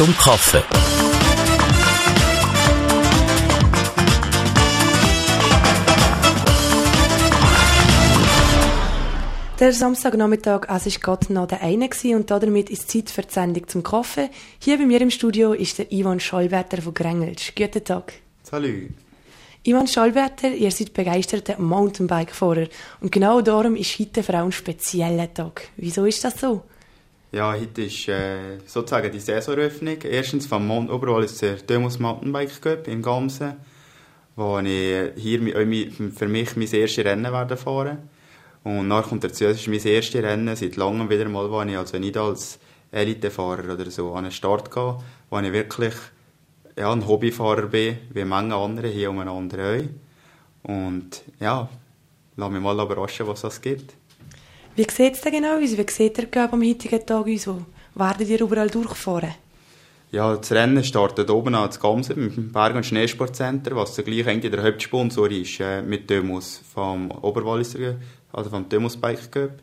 zum Kaffee. Der Samstagnachmittag, es war gerade noch der eine und damit ist Zeit für die Sendung zum Kaffee. Hier bei mir im Studio ist der Ivan Schallwärter von Grengelsch. Guten Tag. Salut. Ivan Schallwärter, ihr seid begeisterter Mountainbike-Fahrer und genau darum ist heute für auch ein spezieller Tag. Wieso ist das so? Ja, heute ist sozusagen die Saisoneröffnung. Erstens vom Mount Oberwall ist der Dömus Mountainbike Cup in Gamsen, wo ich hier für mich mein erstes Rennen werde fahren. Und nachher kommt dazu, es ist mein erstes Rennen seit langem wieder mal, wo ich also nicht als Elitefahrer oder so an den Start gehe, wo ich wirklich ein Hobbyfahrer bin, wie manche andere hier umeinander auch. Und ja, lass mich mal überraschen, was es gibt. Wie sieht es denn genau aus? Wie sieht der Cup am heutigen Tag aus? Wo werdet ihr überall durchfahren? Ja, das Rennen startet oben an Gamsen mit dem Berg- und Schneesportcenter, was zugleich eigentlich der Hauptsponsor ist mit Dömus vom Oberwalliser, also vom Dömus Bike Cup.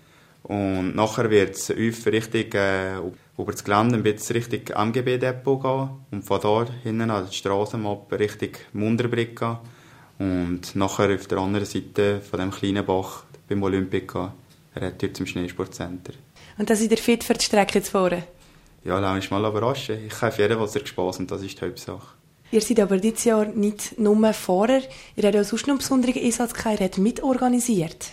Und nachher wird es richtig über das Gelände ein bisschen Richtung MGB-Depot gehen und von da hinten an die Strassenmappe Richtung Munderbrücke und nachher auf der anderen Seite von dem kleinen Bach beim Olympika retour zum Schneesportcenter. Und da seid ihr fit für die Strecke zu fahren? Ja, lass mich mal überraschen. Ich habe auf jeden Fall sehr Spass und das ist die Hauptsache. Ihr seid aber dieses Jahr nicht nur Fahrer, ihr habt ja sonst noch einen besonderen Einsatz gehabt, ihr habt mitorganisiert.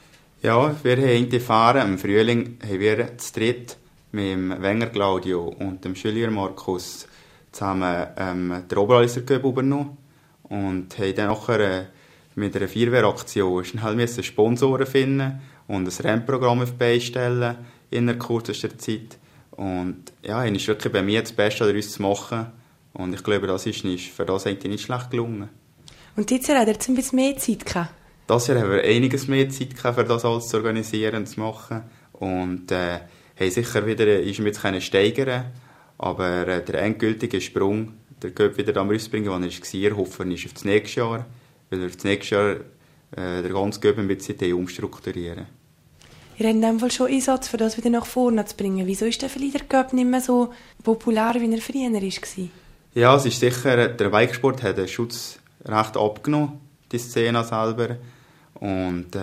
Ja, wir haben die Fahren. Im Frühling haben wir zu dritt mit dem Wenger Claudio und dem Schüler Markus zusammen den Oberwalliser Cup übernommen und haben dann nachher mit einer Feuerwehraktion schnell Sponsoren finden und ein Rennprogramm auf die Beine stellen in kürzester Zeit. Und ja, es ist wirklich bei mir das Beste, uns zu machen. Und ich glaube, das ist für das eigentlich nicht schlecht gelungen. Und dieses Jahr hat ihr jetzt ein bisschen mehr Zeit gehabt? Dieses Jahr haben wir einiges mehr Zeit gehabt, für das alles zu organisieren und zu machen. Und haben sicher wieder können steigern, aber der endgültige Sprung, der Cup wieder am rausbringen, den er war, hoffen ist auf das nächste Jahr, weil wir das nächste Jahr den ganzen Cup ein bisschen umstrukturieren. Ihr habt in dem Fall schon Einsatz, für das wieder nach vorne zu bringen. Wieso ist der vielleicht der Cup nicht mehr so populär, wie er früher war? Ja, es ist sicher, der Bikesport hat den Schutz recht abgenommen, die Szene selber. Und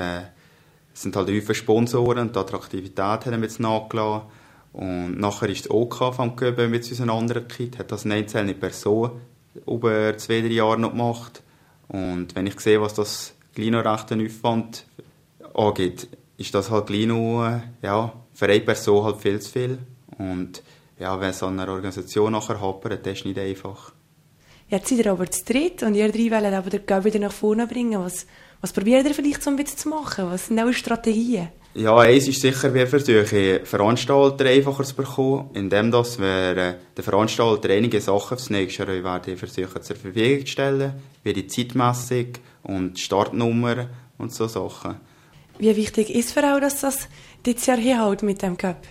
es sind halt viele Sponsoren und die Attraktivität haben wir jetzt nachgelassen. Und nachher ist das OK vom Cup mit auseinandergekippt, hat das eine einzelne Person über 2-3 Jahre noch gemacht. Und wenn ich sehe, was das gleich noch recht einen Aufwand angeht, ist das halt gleich noch, für eine Person halt viel zu viel. Und ja, wenn es an einer Organisation nachher hapert, das ist nicht einfach. Jetzt seid ihr aber zu dritt und ihr drei wollen aber den Cup wieder nach vorne bringen. Was probiert ihr vielleicht so ein bisschen zu machen? Was sind eure Strategien? Ja, eins ist sicher, wir versuchen, Veranstalter einfacher zu bekommen, indem wir den Veranstalter einige Sachen fürs nächste Jahr werden versuchen zur Verfügung zu stellen, wie die Zeitmessung und die Startnummer und so Sachen. Wie wichtig ist für euch, dass das dieses Jahr hinhaut mit dem Cup?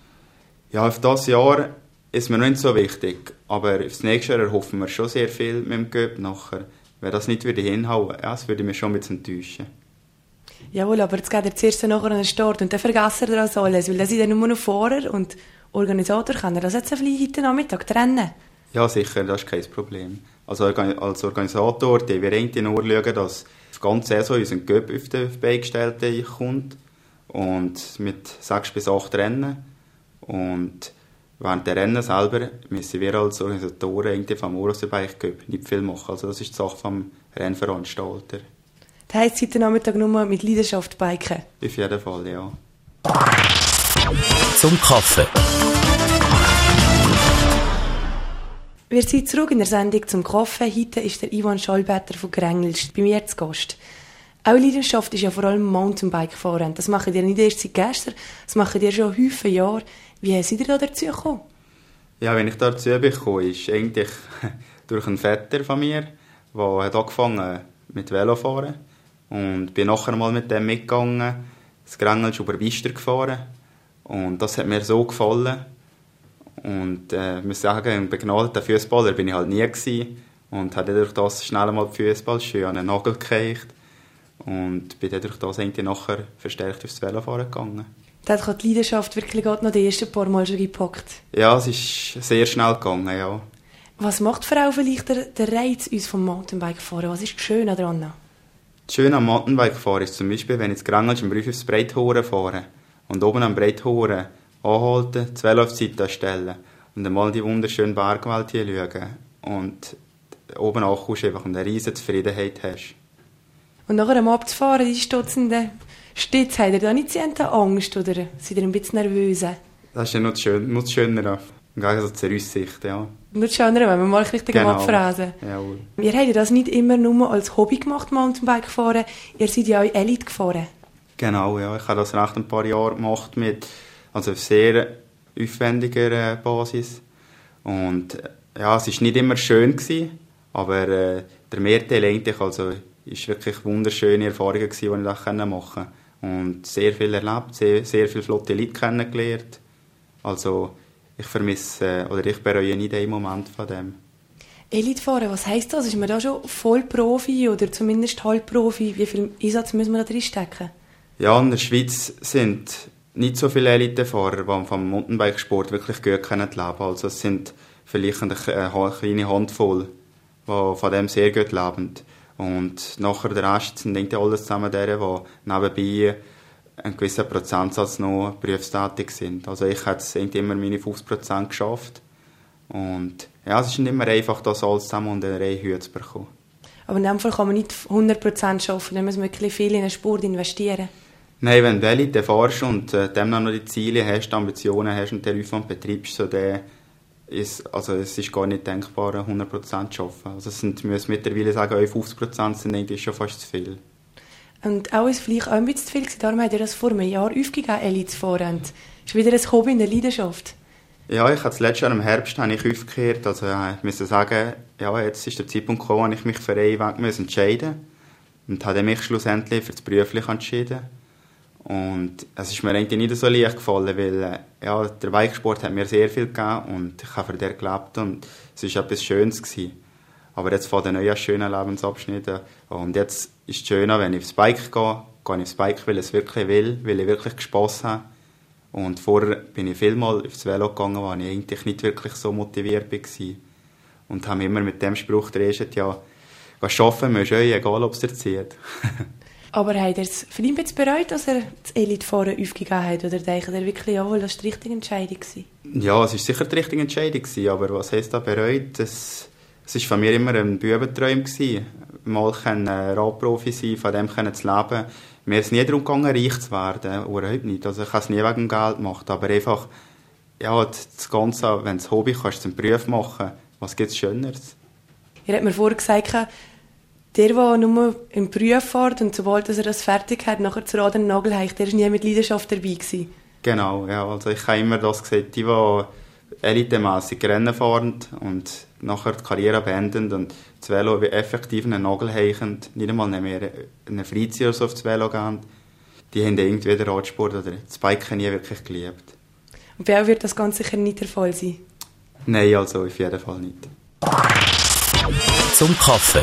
Ja, auf dieses Jahr ist mir noch nicht so wichtig, aber aufs nächste Jahr erhoffen wir schon sehr viel mit dem Cup nachher. Wenn das nicht hinhauen würde, das würde mich schon ein bisschen enttäuschen. Jawohl, aber jetzt geht ihr zuerst nachher an den Start und dann vergesst ihr das alles, weil dann sind ja nur noch Fahrer und Organisator. Kann er das jetzt heute Nachmittag trennen? Ja, sicher, das ist kein Problem. Also als Organisator, wir eigentlich nur schauen, dass die ganze Saison unser Cup auf die Beine gestellt kommt und mit 6 bis 8 Rennen. Und während der Rennen selber müssen wir als Organisatoren eigentlich vom Oberwalliser Bike Cup nicht viel machen. Also das ist die Sache vom Rennveranstalter. Das heisst, heute Nachmittag nur mit Leidenschaft biken? Auf jeden Fall, ja. Zum Kaffee. Wir sind zurück in der Sendung zum Kaffee. Heute ist der Ivan Schallwärter von Grengelsch bei mir zu Gast. Eure Leidenschaft ist ja vor allem Mountainbike-Fahren. Das macht ihr nicht erst seit gestern, das macht ihr schon viele Jahre. Wie seid ihr da dazu gekommen? Ja, wenn ich dazu gekommen bin, ist eigentlich durch einen Vetter von mir, der hat angefangen mit Velofahren und bin nachher mal mit dem mitgegangen, das Grengelsch über Wister gefahren und das hat mir so gefallen und ich muss sagen, ein begnadeter Fußballer bin ich halt nie gewesen und habe durch das schnell mal die Fußballschuhe an den Nagel gekriegt und bin durch das eigentlich nachher verstärkt aufs Velofahren gegangen. Da hat die Leidenschaft wirklich gerade noch die ersten paar Mal schon gepackt. Ja, es ist sehr schnell gegangen, ja. Was macht für auch vielleicht der Reiz uns vom Mountainbike-Fahren? Was ist schön daran? Das Schöne am Mountainbike-Fahren ist zum Beispiel, wenn ich in Grangeln im Brief aufs Breithoren fahre und oben am Breithoren anhalten, das Velo auf die Seite stellen und einmal die wunderschöne Bergwelt hier schauen und oben ankommst einfach und eine riesige Zufriedenheit hast. Und nachher am Abend zu fahren, die stotzenden Stütze, habt ihr da nicht Angst oder seid ihr ein bisschen nervös? Das ist ja noch das Schönere, im Gegensatz zur Aussicht, ja. Nur das Schönere, wenn wir mal richtig abfräsen. Jawohl. Wir haben das nicht immer nur als Hobby gemacht, Mountainbike fahren. Ihr seid ja auch Elite gefahren. Genau, ja. Ich habe das recht ein paar Jahre gemacht also auf sehr aufwendiger Basis. Und ja, es war nicht immer schön gewesen, aber der Mehrteil eigentlich, also ist wirklich wunderschöne Erfahrungen gewesen, die ich da machen konnte. Und sehr viel erlebt, sehr viele flotte Leute kennengelernt. Also ich vermisse oder ich bereue nicht einen Moment von dem. Elite-Fahren, was heisst das? Ist man da schon Vollprofi oder zumindest Halbprofi? Wie viel Einsatz müssen wir da drinstecken? Ja, in der Schweiz sind nicht so viele Elite-Fahrer, die vom Mountainbikesport wirklich gut leben können. Also es sind vielleicht eine kleine Handvoll, die von dem sehr gut leben. Und nachher der Rest sind eigentlich alles zusammen die nebenbei einen gewissen Prozentsatz noch berufstätig sind. Also ich habe jetzt immer meine 50% geschafft. Und ja, es ist nicht immer einfach, das alles zusammen unter eine Hüte zu bekommen. Aber in dem Fall kann man nicht 100% arbeiten, dann muss man wirklich viel in den Sport investieren. Nein, wenn du Elite fährst und dem noch die Ziele hast, die Ambitionen hast und den Aufwand betreibst, so es ist gar nicht denkbar, 100% zu arbeiten. Also es sind, wir müssen mittlerweile sagen, 50% sind eigentlich schon fast zu viel. Und auch ist vielleicht auch ein bisschen zu viel gewesen. Darum hat ihr das vor einem Jahr aufgegeben, Elite zu fahren. Das ist wieder ein Hobby in der Leidenschaft. Ja, ich habe das letzte Jahr im Herbst aufgehört. Also ich musste sagen, ja, jetzt ist der Zeitpunkt gekommen, wo ich mich für einen Weg entscheiden musste. Und habe mich schlussendlich für das Berufliche entschieden. Und es ist mir eigentlich nicht so leicht gefallen, weil ja, der Bikesport hat mir sehr viel gegeben und ich habe für den gelebt und es war etwas Schönes gewesen. Aber jetzt von den neuen schönen Lebensabschnitten. Und jetzt ist es schöner, wenn ich aufs Bike gehe ich aufs Bike, weil ich es wirklich will, weil ich wirklich Spass habe. Und vorher bin ich vielmal aufs Velo gegangen, wo ich eigentlich nicht wirklich so motiviert war. Und habe immer mit dem Spruch geredet, ja, arbeiten musst du egal ob es dir zieht. Aber hat er es für ihn jetzt bereut, dass er das Elite-Fahren aufgegeben hat? Oder denkt er wirklich, jawohl, das war die richtige Entscheidung? Ja, es war sicher die richtige Entscheidung, aber was heisst da bereut? Es war von mir immer ein Bubentraum, mal Radprofi sein, von dem zu leben. Mir ist nie darum gegangen, reich zu werden, überhaupt nicht. Also ich habe es nie wegen Geld gemacht, aber einfach, ja, das Ganze, wenn du das Hobby kannst, zum Beruf machen, was gibt es Schöneres? Ihr habt mir vorher gesagt, der nur im Beruf fährt und sobald er das fertig hat, nachher zu Rad und Nagel heicht, der war nie mit Leidenschaft dabei gewesen. Genau, ja, also ich habe immer das gesagt, die elitemässig Rennen fahren und nachher die Karriere beenden und das Velo effektiv einen Nagel heichen, nicht einmal mehr eine Freizeit oder so auf das Velo gehen, die haben irgendwie den Radsport oder das Bike nie wirklich geliebt. Und bei euch wird das ganz sicher nicht der Fall sein? Nein, also auf jeden Fall nicht. Zum Kaffee.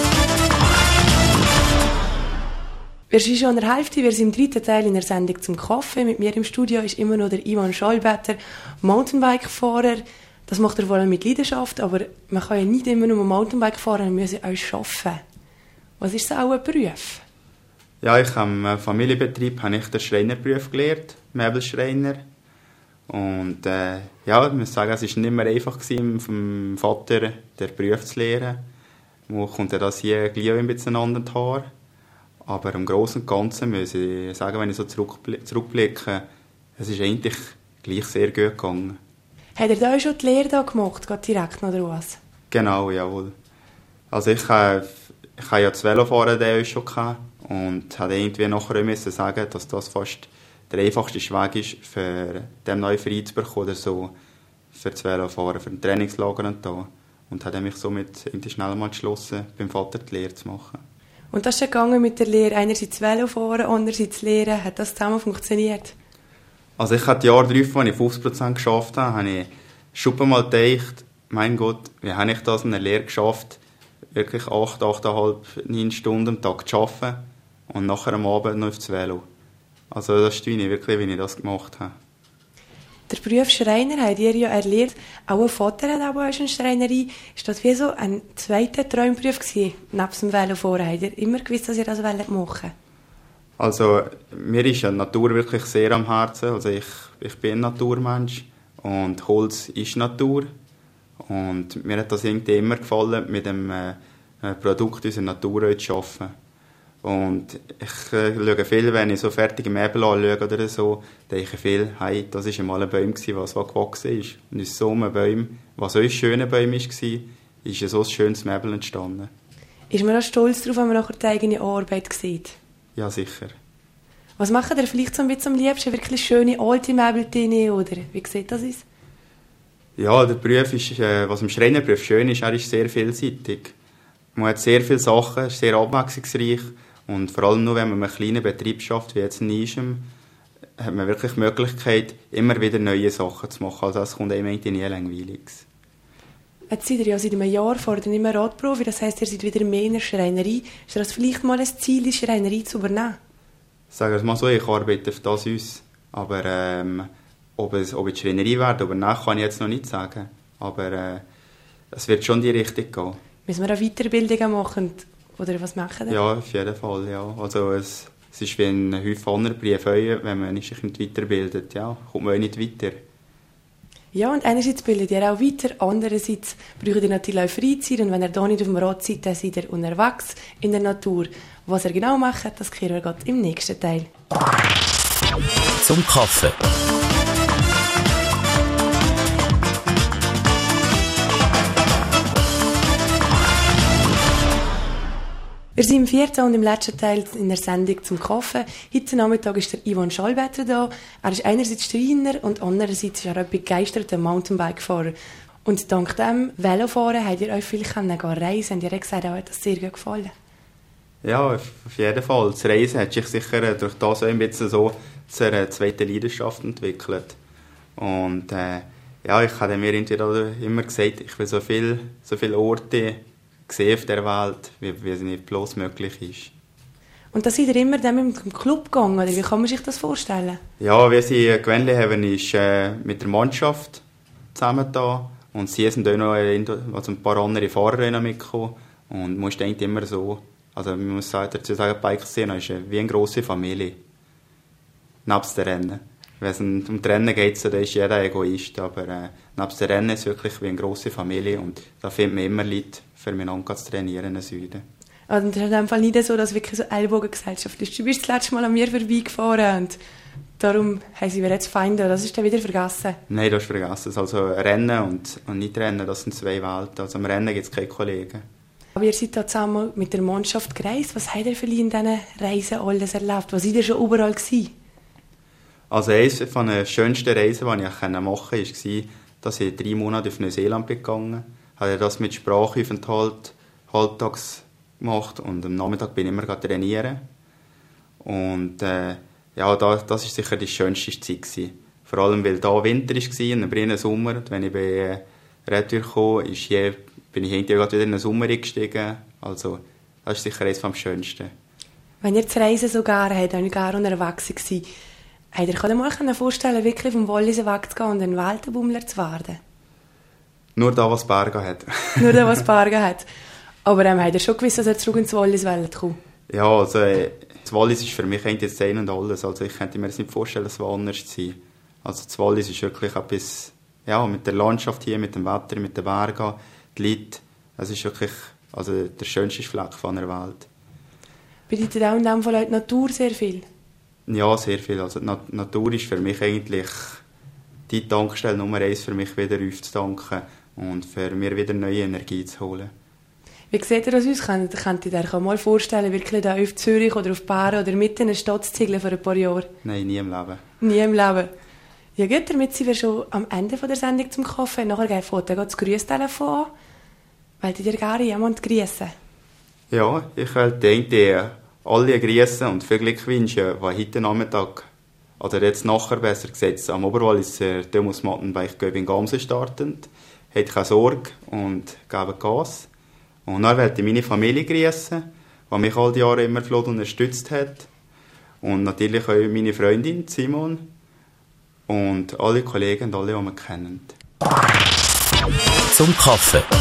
Wir sind schon an der Hälfte, wir sind im 3. Teil in der Sendung zum Kaffee. Mit mir im Studio ist immer noch der Ivan Schallbetter, Mountainbike-Fahrer. Das macht er vor allem mit Leidenschaft, aber man kann ja nicht immer nur Mountainbike fahren, man muss ja auch arbeiten. Was ist das auch ein Beruf? Ja, im Familienbetrieb habe ich den Schreinerberuf gelernt, Möbelschreiner. Und ja, ich muss sagen, es war nicht mehr einfach gewesen, vom Vater den Beruf zu lernen. Wo kommt das hier gleich ein bisschen an den Haaren. Aber im Großen und Ganzen muss ich sagen, wenn ich so zurückblicke, es ist eigentlich gleich sehr gut gegangen. Hat er da schon die Lehre da gemacht, gerade direkt oder was? Genau, jawohl. Also ich ja das Velofahren schon gehabt und habe irgendwie nachher müssen sagen, dass das fast der einfachste Weg ist, für dem neuen Verein zu bekommen, oder so, für das Velofahren, für ein Trainingslager und da. Und habe mich somit schnell mal entschlossen, beim Vater die Lehre zu machen. Und das ist ja gegangen mit der Lehre, einerseits Velofahren, andererseits Lehren. Hat das zusammen funktioniert? Also ich habe die Jahre drauf, als ich 50% geschafft habe, habe ich schon mal gedacht, mein Gott, wie habe ich das in der Lehre geschafft, wirklich 8,5, 9 Stunden am Tag zu arbeiten und nachher am Abend noch aufs Velo. Also das staune ich wirklich, wie ich das gemacht habe. Der Beruf Schreiner habt ihr ja erlernt. Auch ein Vater hat aber auch eine Schreinerei. Ist das wie so ein zweiter Traumberuf gewesen, nebst dem Velofahren? Habt ihr immer gewusst, dass ihr das machen wollt? Also mir ist ja die Natur wirklich sehr am Herzen. Also ich bin ein Naturmensch und Holz ist Natur. Und mir hat das irgendwie immer gefallen, mit dem Produkt unserer Natur zu arbeiten. Und ich schaue viel, wenn ich so fertige Möbel anschaue oder so, denke ich viel, hey, das war einmal ein Baum, der so gewachsen ist. Und aus so einem Baum, was so ein schöner Baum war, ist so ein schönes Möbel entstanden. Ist man auch stolz darauf, wenn man nachher die eigene Arbeit sieht? Ja, sicher. Was macht ihr vielleicht so ein bisschen am liebsten? Wirklich schöne alte Möbel drin, oder wie sieht das aus? Ja, der Beruf ist, was im Schreinerberuf schön ist, er ist sehr vielseitig. Man hat sehr viele Sachen, ist sehr abwechslungsreich. Und vor allem nur, wenn man einen kleinen Betrieb schafft, wie jetzt in Ischem, hat man wirklich die Möglichkeit, immer wieder neue Sachen zu machen. Also es kommt einem eigentlich nie langweilig. Jetzt seid ihr ja seit einem Jahr vor der nicht mehr Radprofi, das heisst, ihr seid wieder mehr in der Schreinerei. Ist das vielleicht mal ein Ziel, die Schreinerei zu übernehmen? Sagen wir es mal so, ich arbeite auf das aus. Aber ob ich die Schreinerei werde übernehmen, kann ich jetzt noch nicht sagen. Aber es wird schon in die Richtung gehen. Müssen wir auch Weiterbildungen machen? Oder was machen wir? Ja, auf jeden Fall, ja. Also es ist wie ein Häufchen anderer Briefe, wenn man sich nicht weiterbildet, ja, kommt man auch nicht weiter. Ja, und einerseits bildet ihr auch weiter, andererseits braucht ihr natürlich auch Freizeit und wenn ihr hier nicht auf dem Rad seid, dann seid ihr unterwegs in der Natur. Was ihr genau macht, das hören wir im nächsten Teil. Zum Kaffee. Wir sind im 4. und im letzten Teil in der Sendung zum Kaffee. Heute Nachmittag ist der Ivan Schallbetter da. Er ist einerseits Schreiner und andererseits ist er ein begeisterter Mountainbike-Fahrer. Und dank dem Velofahren habt ihr euch viel reisen können. Ihr habt gesagt, euch hat das sehr gut gefallen. Ja, auf jeden Fall. Das Reisen hat sich sicher durch das ein bisschen so zu einer zweiten Leidenschaft entwickelt. Und ja, ich habe mir immer gesagt, ich will so viele Orte sehen auf der Welt, wie es nicht bloß möglich ist. Und da seid ihr immer dann mit dem Club gegangen, oder wie kann man sich das vorstellen? Ja, wie sie gewöhnlich haben, ist mit der Mannschaft zusammen da. Und sie sind auch noch ein paar andere Fahrer mitgekommen. Und man ist eigentlich immer so, also man muss dazu sagen, die Bike-Szene ist wie eine grosse Familie. Nebst dem Rennen. Wenn es um das Rennen geht, dann ist jeder Egoist. Aber nebst dem Rennen ist es wirklich wie eine grosse Familie. Und da findet man immer Leute, für miteinander zu trainieren im Süden. Also, das ist in dem Fall nicht so, dass wirklich so Ellbogengesellschaft ist. Du bist das letzte Mal an mir vorbeigefahren und darum haben sie mir jetzt Feinde. Das ist dann wieder vergessen. Nein, das ist vergessen. Also Rennen und nicht Rennen, das sind zwei Welten. Also am Rennen gibt es keine Kollegen. Aber ihr seid da zusammen mit der Mannschaft gereist. Was habt ihr für in diesen Reisen alles erlebt? Was seid ihr schon überall gewesen? Also eine von den schönsten Reisen, die ich machen konnte, war, dass ich 3 Monate auf Neuseeland gegangen bin. Ich habe das mit Sprachaufenthalt halbtags gemacht und am Nachmittag bin ich immer trainieren. Und ja, das war sicher die schönste Zeit gewesen. Vor allem, weil da Winter war und dann bin ich Sommer. Und wenn ich bei Retour kam, bin ich irgendwie wieder in den Sommer eingestiegen. Also, das ist sicher eines vom Schönsten. Wenn ihr das Reisen so gerne habt, und gerne unterwegs war, habt ihr euch mal vorstellen, wirklich vom Wallis wegzugehen und ein Weltenbummler zu werden? Nur da, was Berge hat. Nur da, was Berge hat. Aber habt ihr schon gewusst, dass ihr zurück ins Wallis kommt? Ja, also das Wallis ist für mich eigentlich das Ein und Alles. Also ich könnte mir das nicht vorstellen, es woanders zu sein. Also das Wallis ist wirklich etwas, ja, mit der Landschaft hier, mit dem Wetter, mit den Bergen, die Leute. Es ist wirklich der schönste Fleck von der Welt. Bedeutet auch in diesem Fall die Natur sehr viel? Ja, sehr viel. Also die Natur ist für mich eigentlich die Tankstelle Nummer 1 für mich wieder aufzutanken und für mir wieder neue Energie zu holen. Wie sieht ihr das aus? Könnt ihr euch mal vorstellen, wirklich da auf Zürich oder auf Bern oder mitten in der Stadt zu ziegeln für ein paar Jahre? Nein, nie im Leben. Nie im Leben. Ja gut, damit sind wir schon am Ende der Sendung zum Kaffee. Nachher fängt das Grüßtelefon an. Wollt ihr gerne jemanden grüßen? Ja, ich denke, alle grüßen und viel Glück wünschen, die heute Nachmittag, oder jetzt nachher besser gesagt, am Oberwallis der Thomas Mountainbike Club in Gamsen startend. Hat keine Sorge und geben Gas. Und dann möchte ich meine Familie grüßen, die mich all die Jahre immer flott unterstützt hat. Und natürlich auch meine Freundin Simon und alle Kollegen und alle, die wir kennen. Zum Kaffee.